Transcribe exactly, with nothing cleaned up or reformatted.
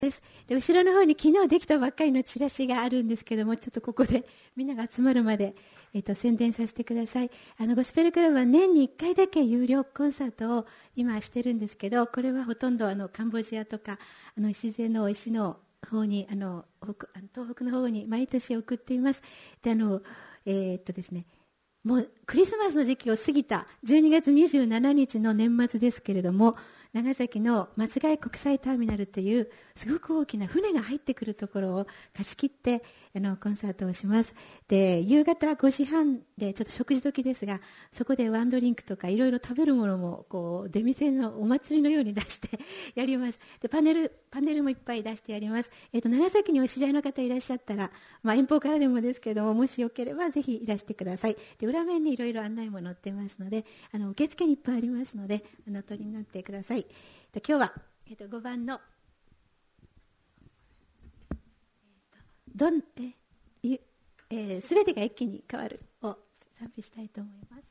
ですで後ろの方に昨日できたばっかりのチラシがあるんですけども、ちょっとここでみんなが集まるまで、えー、と宣伝させてください。あのゴスペルクラブは年にいっかいだけ有料コンサートを今してるんですけど、これはほとんどあのカンボジアとかあの礎の石の方にあの北あの東北の方に毎年送っています。であの、えーっとですねもうクリスマスの時期を過ぎたじゅうにがつにじゅうしちにちの年末ですけれども、長崎の松貝国際ターミナルというすごく大きな船が入ってくるところを貸し切ってあのコンサートをします。で夕方ごじはんでちょっと食事時ですが、そこでワンドリンクとかいろいろ食べるものもこう出店のお祭りのように出してやります。でパネルパネルもいっぱい出してやります。えーと長崎にお知り合いの方いらっしゃったら、まあ、遠方からでもですけれども、もしよければぜひいらしてください。で裏面にいろいろ案内も載ってますので、あの受付にいっぱいありますので、あのお取りになってください。で今日は、えー、とごばんのどんええー、全てが一気に変わるを賛美したいと思います。